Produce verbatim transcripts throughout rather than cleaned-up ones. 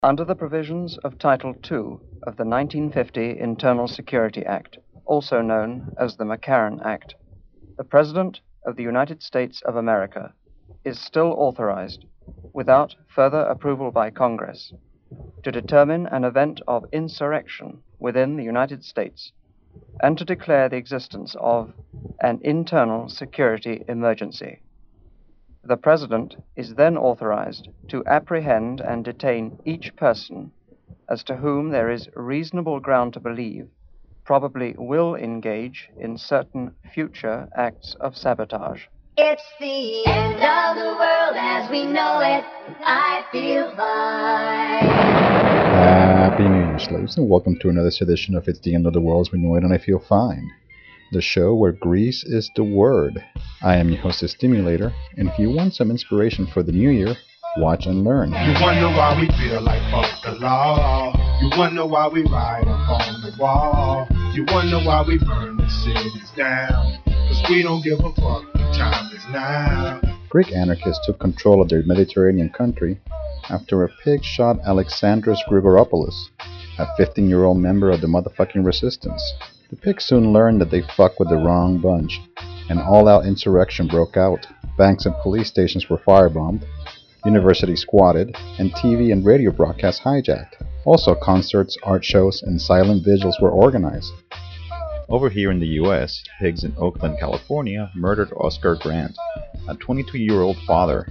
Under the provisions of Title two of the nineteen fifty Internal Security Act, also known as the McCarran Act, the President of the United States of America is still authorized, without further approval by Congress, to determine an event of insurrection within the United States and to declare the existence of an internal security emergency. The President is then authorized to apprehend and detain each person as to whom there is reasonable ground to believe probably will engage in certain future acts of sabotage. It's the end of the world as we know it. I feel fine. Happy New Year, slaves, and welcome to another edition of It's the End of the World as we know it and I feel fine. The show where grease is the word. I am your host, the Stimulator, and if you want some inspiration for the new year, watch and learn. You wonder why we feel like fuck the law. You wonder why we ride up on the wall. You wonder why we burn the cities down. Cause we don't give a fuck, the time is now. Greek anarchists took control of their Mediterranean country after a pig shot Alexandros Grigoropoulos, a fifteen-year-old member of the motherfucking resistance. The pigs soon learned that they fucked with the wrong bunch, and all-out insurrection broke out. Banks and police stations were firebombed, universities squatted, and T V and radio broadcasts hijacked. Also, concerts, art shows, and silent vigils were organized. Over here in the U S, pigs in Oakland, California murdered Oscar Grant, a twenty-two-year-old father.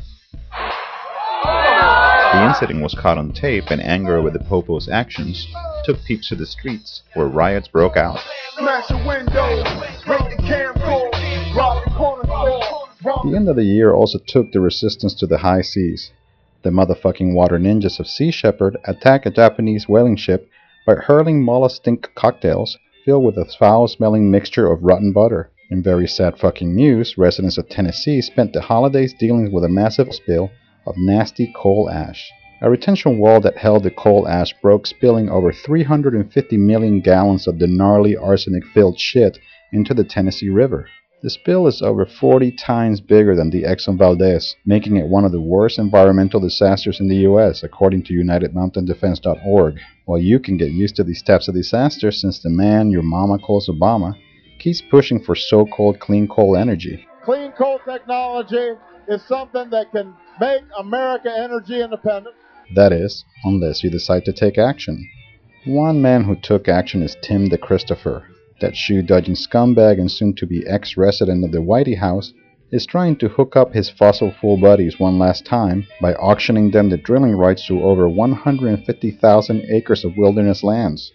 The incident was caught on tape, and anger with the Popo's actions took peeps to the streets, where riots broke out. Smash a window, break the camcorder, rob the corner store. The end of the year also took the resistance to the high seas. The motherfucking water ninjas of Sea Shepherd attacked a Japanese whaling ship by hurling mollusk stink cocktails filled with a foul-smelling mixture of rotten butter. In very sad fucking news, residents of Tennessee spent the holidays dealing with a massive spill of nasty coal ash. A retention wall that held the coal ash broke, spilling over three hundred fifty million gallons of the gnarly arsenic-filled shit into the Tennessee River. The spill is over forty times bigger than the Exxon Valdez, making it one of the worst environmental disasters in the U S, according to United Mountain Defense dot org. While you can get used to these types of disasters since the man your mama calls Obama keeps pushing for so-called clean coal energy. Clean coal technology is something that can make America energy independent. That is, unless you decide to take action. One man who took action is Tim DeChristopher. That shoe-dodging scumbag and soon-to-be ex-resident of the Whitey House is trying to hook up his fossil fuel buddies one last time by auctioning them the drilling rights to over one hundred fifty thousand acres of wilderness lands.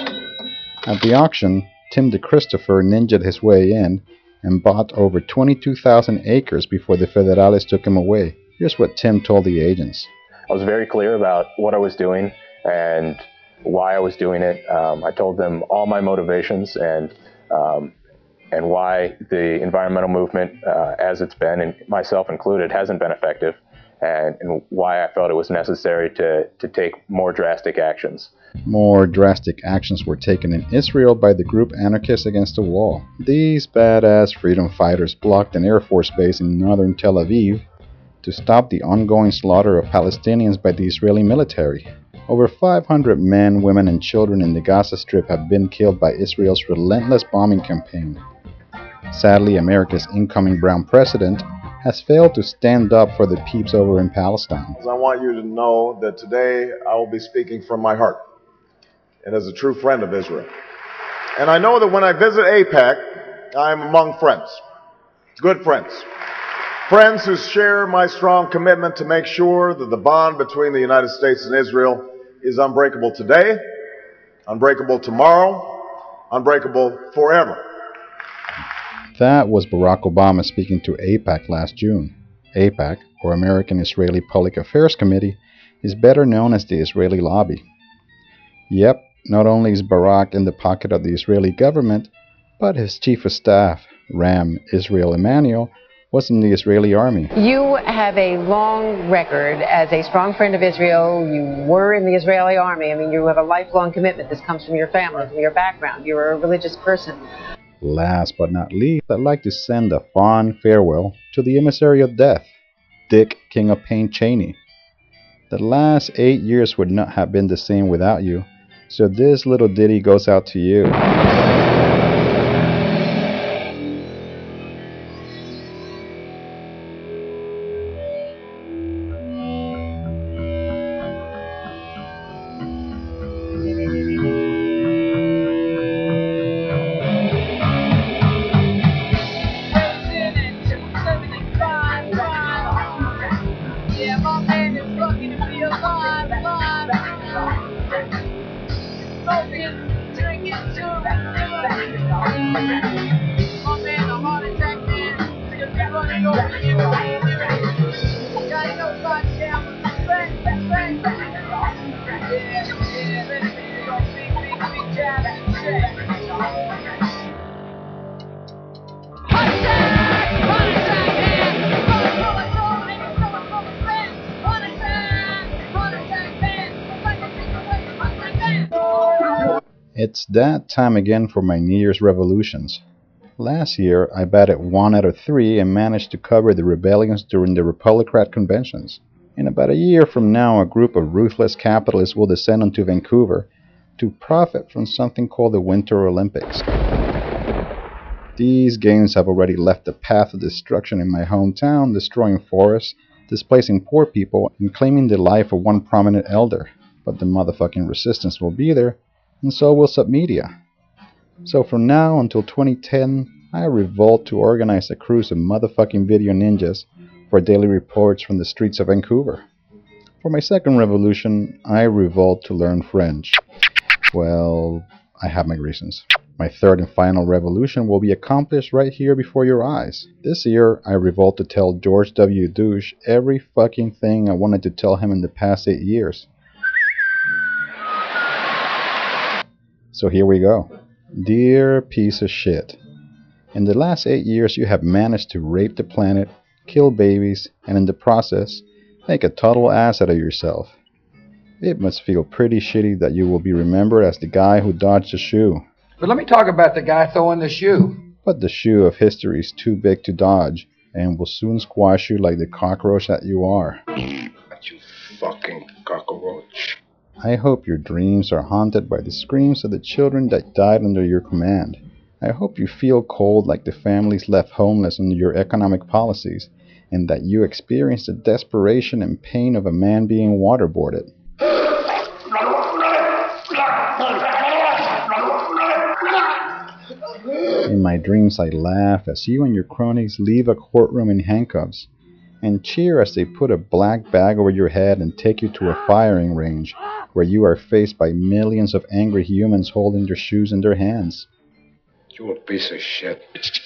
At the auction, Tim DeChristopher ninja'd his way in and bought over twenty-two thousand acres before the Federales took him away. Here's what Tim told the agents. I was very clear about what I was doing and why I was doing it. Um, I told them all my motivations and um, and why the environmental movement, uh, as it's been, and myself included, hasn't been effective, and, and why I felt it was necessary to, to take more drastic actions. More drastic actions were taken in Israel by the group Anarchists Against the Wall. These badass freedom fighters blocked an Air Force base in northern Tel Aviv to stop the ongoing slaughter of Palestinians by the Israeli military. Over five hundred men, women, and children in the Gaza Strip have been killed by Israel's relentless bombing campaign. Sadly, America's incoming brown president has failed to stand up for the peeps over in Palestine. I want you to know that today I will be speaking from my heart and as a true friend of Israel. And I know that when I visit AIPAC, I am among friends, good friends. Friends who share my strong commitment to make sure that the bond between the United States and Israel is unbreakable today, unbreakable tomorrow, unbreakable forever. That was Barack Obama speaking to AIPAC last June. AIPAC, or American Israeli Public Affairs Committee, is better known as the Israeli Lobby. Yep, not only is Barack in the pocket of the Israeli government, but his chief of staff, Ram Israel Emanuel, was in the Israeli army. You have a long record as a strong friend of Israel. You were in the Israeli army. I mean, you have a lifelong commitment. This comes from your family, from your background. You're a religious person. Last but not least, I'd like to send a fond farewell to the emissary of death, Dick King of Pain Cheney. The last eight years would not have been the same without you. So this little ditty goes out to you. It's that time again for my New Year's revolutions. Last year, I batted one out of three and managed to cover the rebellions during the Republicrat conventions. In about a year from now, a group of ruthless capitalists will descend onto Vancouver to profit from something called the Winter Olympics. These games have already left a path of destruction in my hometown, destroying forests, displacing poor people, and claiming the life of one prominent elder. But the motherfucking resistance will be there, and so will Submedia. So from now until twenty ten, I revolt to organize a cruise of motherfucking video ninjas for daily reports from the streets of Vancouver. For my second revolution, I revolt to learn French. Well, I have my reasons. My third and final revolution will be accomplished right here before your eyes. This year, I revolt to tell George W. Bush every fucking thing I wanted to tell him in the past eight years. So here we go. Dear piece of shit. In the last eight years you have managed to rape the planet, kill babies, and in the process, make a total ass out of yourself. It must feel pretty shitty that you will be remembered as the guy who dodged a shoe. But let me talk about the guy throwing the shoe. But the shoe of history is too big to dodge, and will soon squash you like the cockroach that you are. That you fucking cockroach. I hope your dreams are haunted by the screams of the children that died under your command. I hope you feel cold like the families left homeless under your economic policies, and that you experience the desperation and pain of a man being waterboarded. In my dreams I laugh as you and your cronies leave a courtroom in handcuffs, and cheer as they put a black bag over your head and take you to a firing range, where you are faced by millions of angry humans holding their shoes in their hands. You a piece of shit.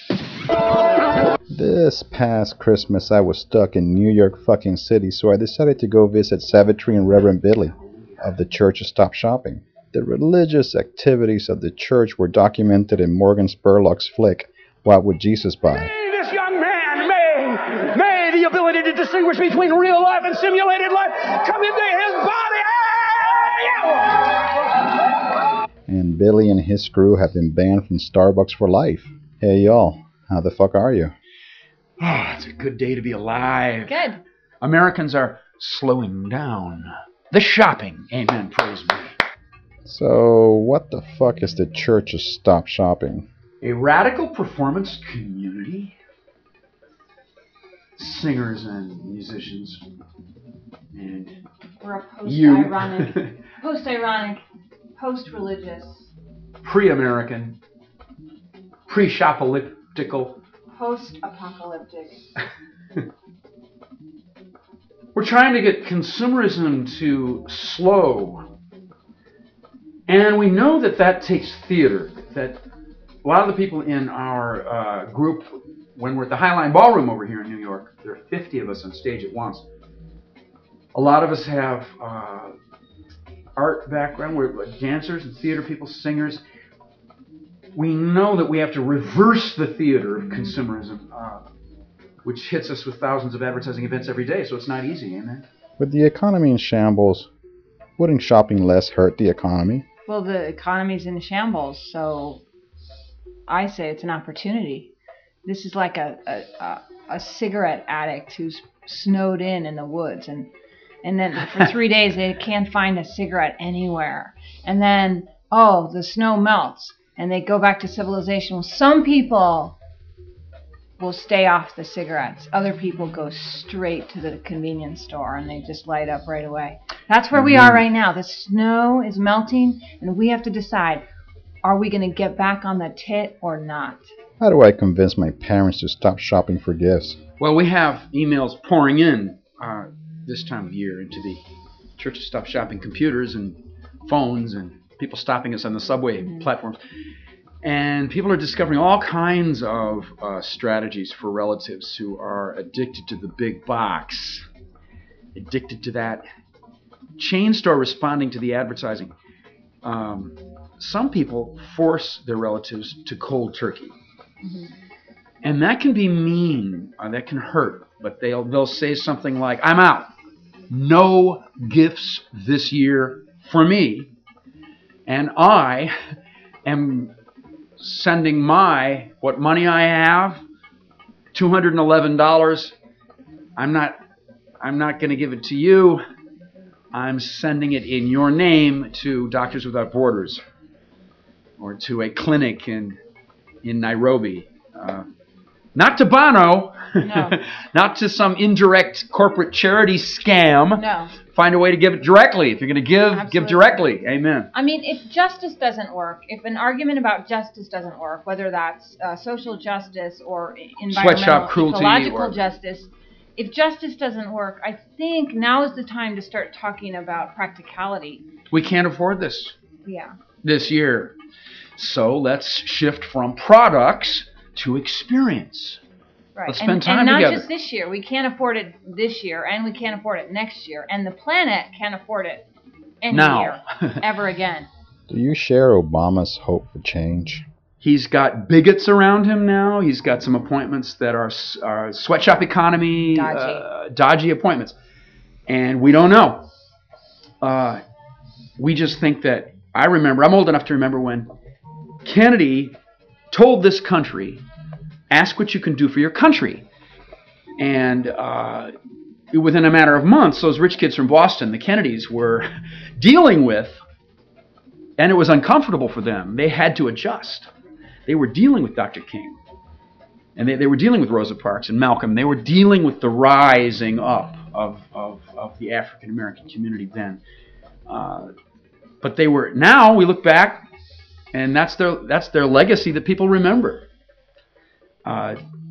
This past Christmas I was stuck in New York fucking City, so I decided to go visit Savitri and Reverend Billy of the Church of Stop Shopping. The religious activities of the church were documented in Morgan Spurlock's flick, What Would Jesus Buy? May this young man, may, may the ability to distinguish between real life and simulated life come into his body. And Billy and his crew have been banned from Starbucks for life. Hey y'all, how the fuck are you? Oh, it's a good day to be alive. Good. Americans are slowing down. The shopping, amen, praise me. So, what the fuck is the Church of Stop Shopping? A radical performance community. Singers and musicians. And We're a you. post-ironic, post-ironic, post-religious, pre-American, pre-shopocalyptical. post-apocalyptic. We're trying to get consumerism to slow. And we know that that takes theater. That a lot of the people in our uh, group, when we're at the Highline Ballroom over here in New York, there are fifty of us on stage at once. A lot of us have uh, art background. We're like dancers and theater people, singers. We know that we have to reverse the theater of consumerism, uh, which hits us with thousands of advertising events every day, so it's not easy, amen? With the economy in shambles, wouldn't shopping less hurt the economy? Well, the economy's in shambles, so I say it's an opportunity. This is like a, a, a, a cigarette addict who's snowed in in the woods, and And then for three days, they can't find a cigarette anywhere. And then, oh, the snow melts, and they go back to civilization. Well, some people will stay off the cigarettes. Other people go straight to the convenience store, and they just light up right away. That's where we are right now. The snow is melting, and we have to decide, are we going to get back on the tit or not? How do I convince my parents to stop shopping for gifts? Well, we have emails pouring in uh, this time of year into the Church of Stop Shopping computers and phones, and people stopping us on the subway mm-hmm. platforms. And people are discovering all kinds of uh, strategies for relatives who are addicted to the big box, addicted to that chain store responding to the advertising. Um, some people force their relatives to cold turkey. Mm-hmm. And that can be mean, or that can hurt, but they'll they'll say something like, I'm out. No gifts this year for me. And I am sending my, what money I have, two hundred eleven dollars. I'm not I'm not going to give it to you. I'm sending it in your name to Doctors Without Borders or to a clinic in in Nairobi. Uh, not to Bono. No. Not to some indirect corporate charity scam. No. Find a way to give it directly. If you're going to give, Absolutely. give directly. Amen. I mean, if justice doesn't work, if an argument about justice doesn't work, whether that's uh, social justice or environmental, Sweatshop cruelty ecological or... justice, if justice doesn't work, I think now is the time to start talking about practicality. We can't afford this. Yeah. This year. So let's shift from products to experience. Right. Let's spend and, time and not together. just this year. We can't afford it this year, and we can't afford it next year, and the planet can't afford it any Now. year ever again. Do you share Obama's hope for change? He's got bigots around him now. He's got some appointments that are, are sweatshop economy, Dodgy. Uh, dodgy appointments. And we don't know. Uh, we just think that, I remember, I'm old enough to remember when Kennedy told this country, ask what you can do for your country. And uh, within a matter of months, those rich kids from Boston, the Kennedys, were dealing with, and it was uncomfortable for them. They had to adjust. They were dealing with Doctor King. And they, they were dealing with Rosa Parks and Malcolm. They were dealing with the rising up of, of, of the African-American community then. Uh, but they were, now we look back, and that's their, that's their legacy that people remember. Uh,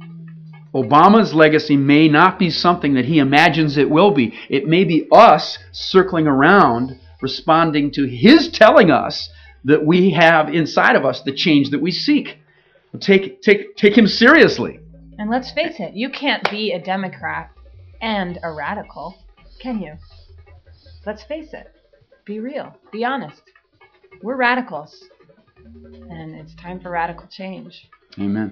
Obama's legacy may not be something that he imagines it will be. It may be us circling around, responding to his telling us that we have inside of us the change that we seek. Take, take, take him seriously. And let's face it, you can't be a Democrat and a radical, can you? Let's face it. Be real. Be honest. We're radicals. And it's time for radical change. Amen.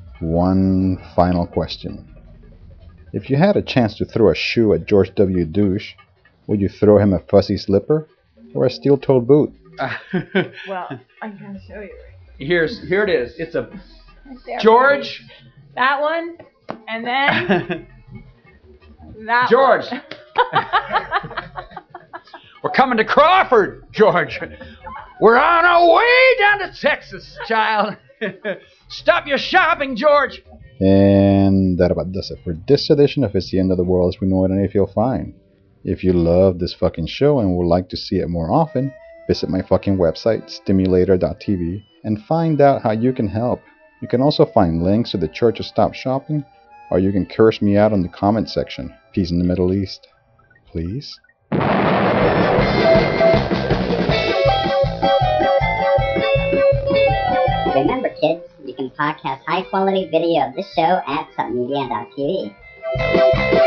One final question. If you had a chance to throw a shoe at George W. Bush, would you throw him a fuzzy slipper or a steel-toed boot? Well, I can show you. Here's here it is. It's a Right there. George. That one, and then that George. one. We're coming to Crawford, George. We're on our way down to Texas, child. Stop your shopping, George. And that about does it for this edition of It's the End of the World as We Know It, and I feel fine. If you love this fucking show and would like to see it more often, visit my fucking website, stimulator dot t v, and find out how you can help. You can also find links to the Church of Stop Shopping, or you can curse me out in the comment section. Peace in the Middle East. Please? Remember, kids, you can podcast high-quality video of this show at submedia dot t v.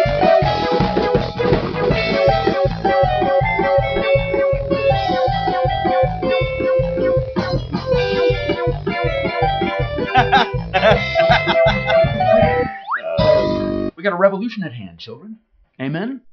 We got a revolution at hand, children. Amen?